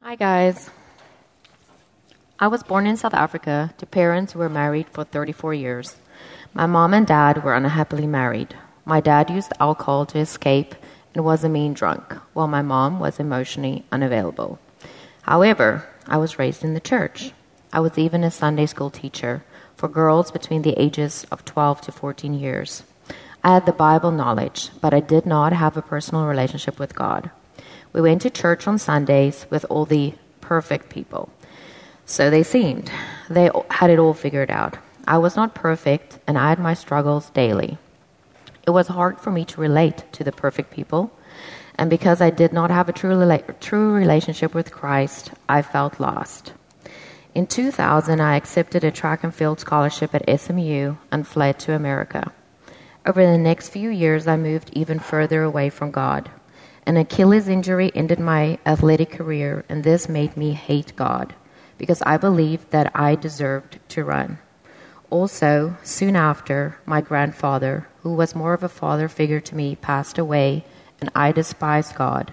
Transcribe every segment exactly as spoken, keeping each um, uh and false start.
Hi guys. I was born in South Africa to parents who were married for thirty-four years. My mom and dad were unhappily married. My dad used alcohol to escape and was a mean drunk, while my mom was emotionally unavailable. However, I was raised in the church. I was even a Sunday school teacher for girls between the ages of twelve to fourteen years. I had the Bible knowledge, but I did not have a personal relationship with God. We went to church on Sundays with all the perfect people. So they seemed. They had it all figured out. I was not perfect, and I had my struggles daily. It was hard for me to relate to the perfect people, and because I did not have a true, true relationship with Christ, I felt lost. In two thousand, I accepted a track and field scholarship at S M U and fled to America. Over the next few years, I moved even further away from God. An Achilles injury ended my athletic career, and this made me hate God because I believed that I deserved to run. Also, soon after, my grandfather, who was more of a father figure to me, passed away, and I despised God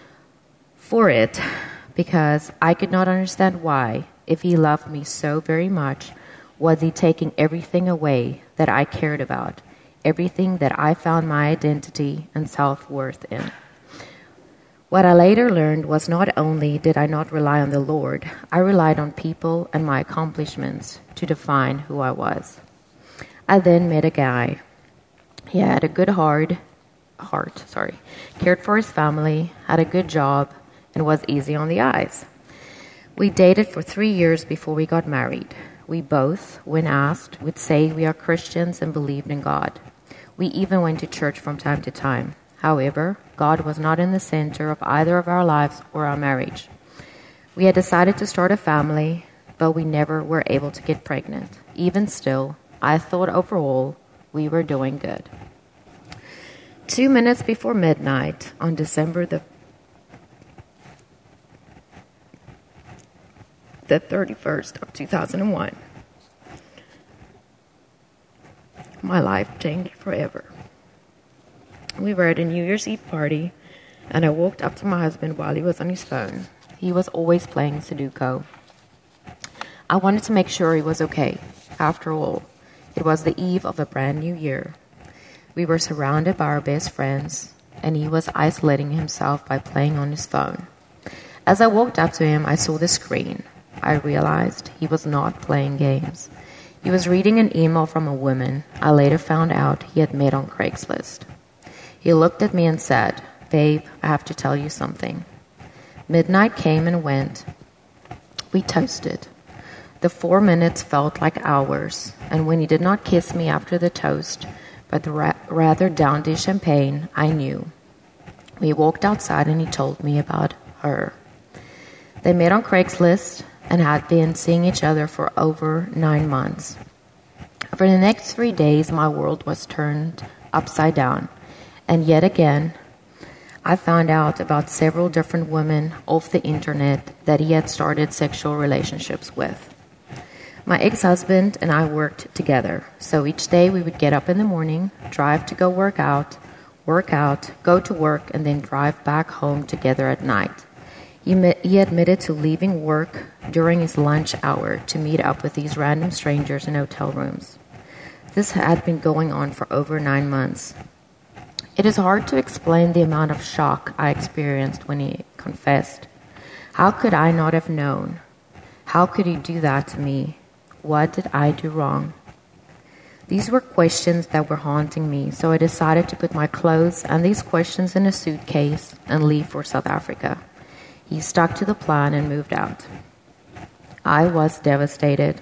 for it because I could not understand why, if he loved me so very much, was he taking everything away that I cared about, everything that I found my identity and self-worth in. What I later learned was not only did I not rely on the Lord, I relied on people and my accomplishments to define who I was. I then met a guy. He had a good heart, heart, sorry, cared for his family, had a good job, and was easy on the eyes. We dated for three years before we got married. We both, when asked, would say we are Christians and believed in God. We even went to church from time to time. However, God was not in the center of either of our lives or our marriage. We had decided to start a family, but we never were able to get pregnant. Even still, I thought overall we were doing good. Two minutes before midnight on December the, the thirty-first of two thousand one, my life changed forever. We were at a New Year's Eve party, and I walked up to my husband while he was on his phone. He was always playing Sudoku. I wanted to make sure he was okay. After all, it was the eve of a brand new year. We were surrounded by our best friends, and he was isolating himself by playing on his phone. As I walked up to him, I saw the screen. I realized he was not playing games. He was reading an email from a woman I later found out he had met on Craigslist. He looked at me and said, "Babe, I have to tell you something." Midnight came and went. We toasted. The four minutes felt like hours, and when he did not kiss me after the toast, but ra- rather downed his champagne, I knew. We walked outside and he told me about her. They met on Craigslist and had been seeing each other for over nine months. For the next three days, my world was turned upside down. And yet again, I found out about several different women off the internet that he had started sexual relationships with. My ex-husband and I worked together, so each day we would get up in the morning, drive to go work out, work out, go to work, and then drive back home together at night. He, met, he admitted to leaving work during his lunch hour to meet up with these random strangers in hotel rooms. This had been going on for over nine months. It is hard to explain the amount of shock I experienced when he confessed. How could I not have known? How could he do that to me? What did I do wrong? These were questions that were haunting me, so I decided to put my clothes and these questions in a suitcase and leave for South Africa. He stuck to the plan and moved out. I was devastated.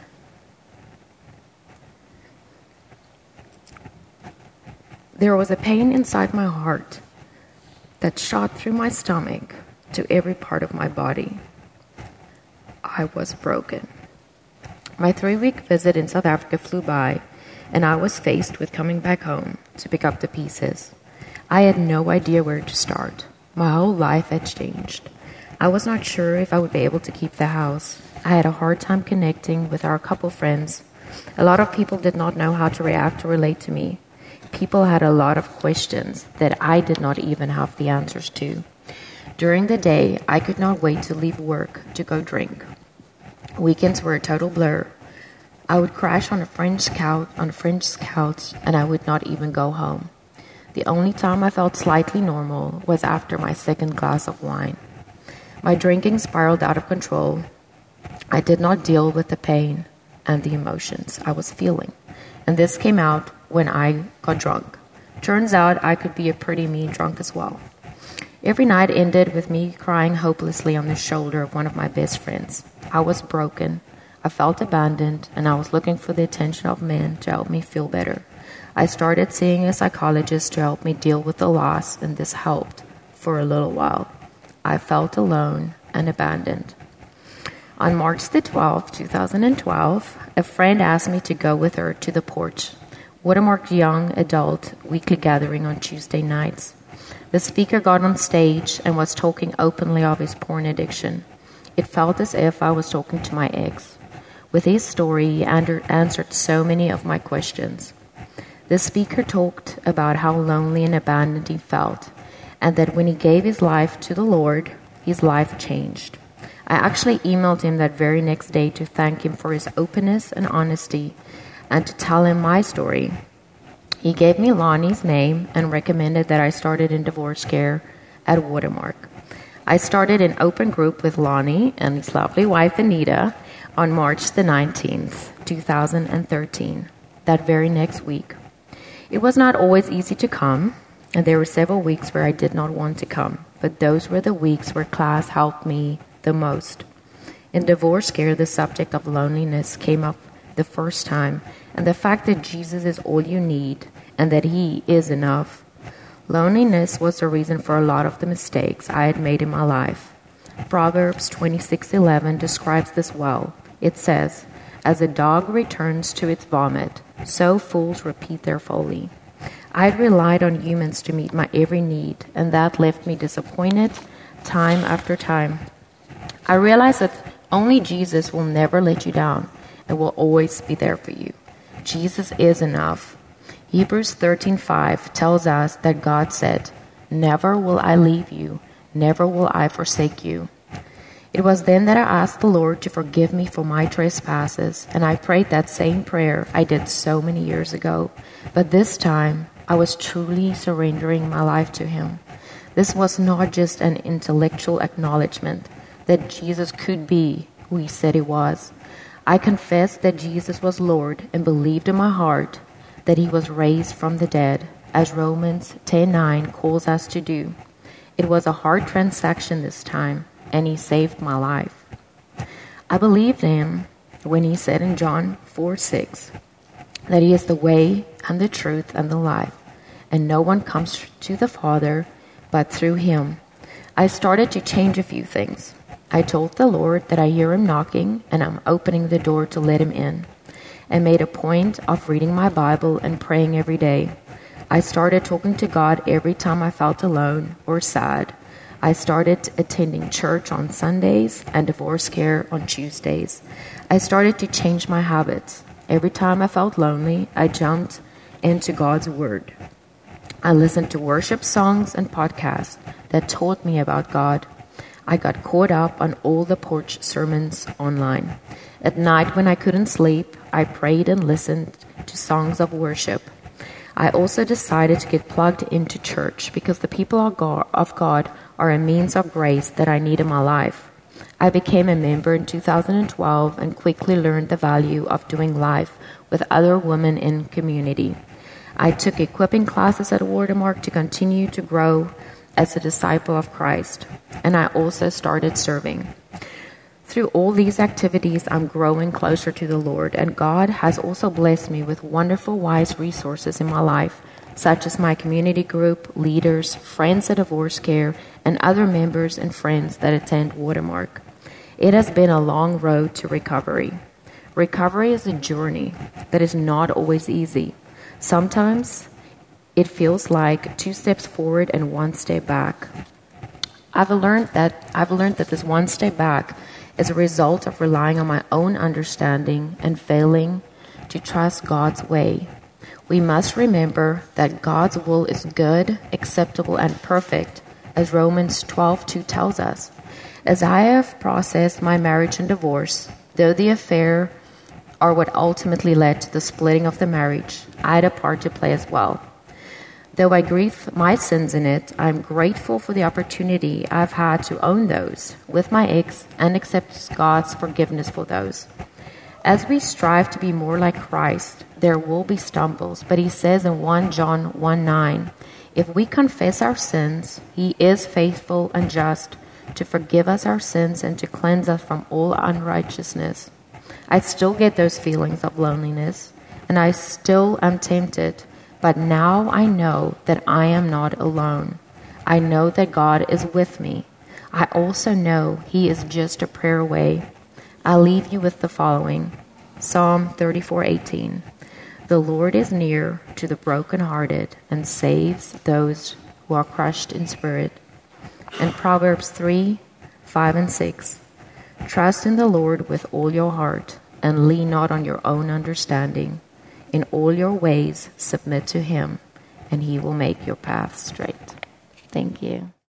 There was a pain inside my heart that shot through my stomach to every part of my body. I was broken. My three-week visit in South Africa flew by, and I was faced with coming back home to pick up the pieces. I had no idea where to start. My whole life had changed. I was not sure if I would be able to keep the house. I had a hard time connecting with our couple friends. A lot of people did not know how to react or relate to me. People had a lot of questions that I did not even have the answers to. During the day, I could not wait to leave work to go drink. Weekends were a total blur. I would crash on a friend's couch, on a friend's couch, and I would not even go home. The only time I felt slightly normal was after my second glass of wine. My drinking spiraled out of control. I did not deal with the pain and the emotions I was feeling, and this came out when I got drunk. Turns out I could be a pretty mean drunk as well. Every night ended with me crying hopelessly on the shoulder of one of my best friends. I was broken. I felt abandoned, and I was looking for the attention of men to help me feel better. I started seeing a psychologist to help me deal with the loss, and this helped for a little while. I felt alone and abandoned. On March the twelfth, twenty twelve, a friend asked me to go with her to the Porch, Watermark Young Adult Weekly Gathering on Tuesday nights. The speaker got on stage and was talking openly of his porn addiction. It felt as if I was talking to my ex. With his story, he answered so many of my questions. The speaker talked about how lonely and abandoned he felt, and that when he gave his life to the Lord, his life changed. I actually emailed him that very next day to thank him for his openness and honesty and to tell him my story. He gave me Lonnie's name and recommended that I started in divorce care at Watermark. I started an open group with Lonnie and his lovely wife Anita on March the nineteenth, twenty thirteen, that very next week. It was not always easy to come, and there were several weeks where I did not want to come, but those were the weeks where class helped me the most. In divorce care, the subject of loneliness came up the first time, and the fact that Jesus is all you need and that he is enough. Loneliness was the reason for a lot of the mistakes I had made in my life. Proverbs twenty-six eleven describes this well. It says, "As a dog returns to its vomit, so fools repeat their folly." I had relied on humans to meet my every need, and that left me disappointed time after time. I realized that only Jesus will never let you down and will always be there for you. Jesus is enough. Hebrews thirteen five tells us that God said, "Never will I leave you, never will I forsake you." It was then that I asked the Lord to forgive me for my trespasses, and I prayed that same prayer I did so many years ago. But this time, I was truly surrendering my life to him. This was not just an intellectual acknowledgement that Jesus could be who he said he was. I confessed that Jesus was Lord and believed in my heart that he was raised from the dead, as Romans ten nine calls us to do. It was a hard transaction this time, and he saved my life. I believed him when he said in John four six that he is the way and the truth and the life, and no one comes to the Father but through him. I started to change a few things. I told the Lord that I hear him knocking and I'm opening the door to let him in, and made a point of reading my Bible and praying every day. I started talking to God every time I felt alone or sad. I started attending church on Sundays and divorce care on Tuesdays. I started to change my habits. Every time I felt lonely, I jumped into God's Word. I listened to worship songs and podcasts that taught me about God. I got caught up on all the porch sermons online. At night when I couldn't sleep, I prayed and listened to songs of worship. I also decided to get plugged into church because the people of God are a means of grace that I need in my life. I became a member in two thousand twelve and quickly learned the value of doing life with other women in community. I took equipping classes at Watermark to continue to grow as a disciple of Christ, and I also started serving. Through all these activities, I'm growing closer to the Lord, and God has also blessed me with wonderful, wise resources in my life, such as my community group, leaders, friends at divorce care, and other members and friends that attend Watermark. It has been a long road to recovery. Recovery is a journey that is not always easy. Sometimes it feels like two steps forward and one step back. I've learned that I've learned that this one step back is a result of relying on my own understanding and failing to trust God's way. We must remember that God's will is good, acceptable, and perfect, as Romans twelve two tells us. As I have processed my marriage and divorce, though the affair are what ultimately led to the splitting of the marriage, I had a part to play as well. Though I grieve my sins in it, I am grateful for the opportunity I've had to own those with my ex and accept God's forgiveness for those. As we strive to be more like Christ, there will be stumbles, but he says in First John one nine, if we confess our sins, he is faithful and just to forgive us our sins and to cleanse us from all unrighteousness. I still get those feelings of loneliness, and I still am tempted. But now I know that I am not alone. I know that God is with me. I also know he is just a prayer away. I'll leave you with the following. Psalm thirty-four eighteen. The Lord is near to the brokenhearted and saves those who are crushed in spirit. And Proverbs three, five and six. Trust in the Lord with all your heart and lean not on your own understanding. In all your ways, submit to him, and he will make your path straight. Thank you.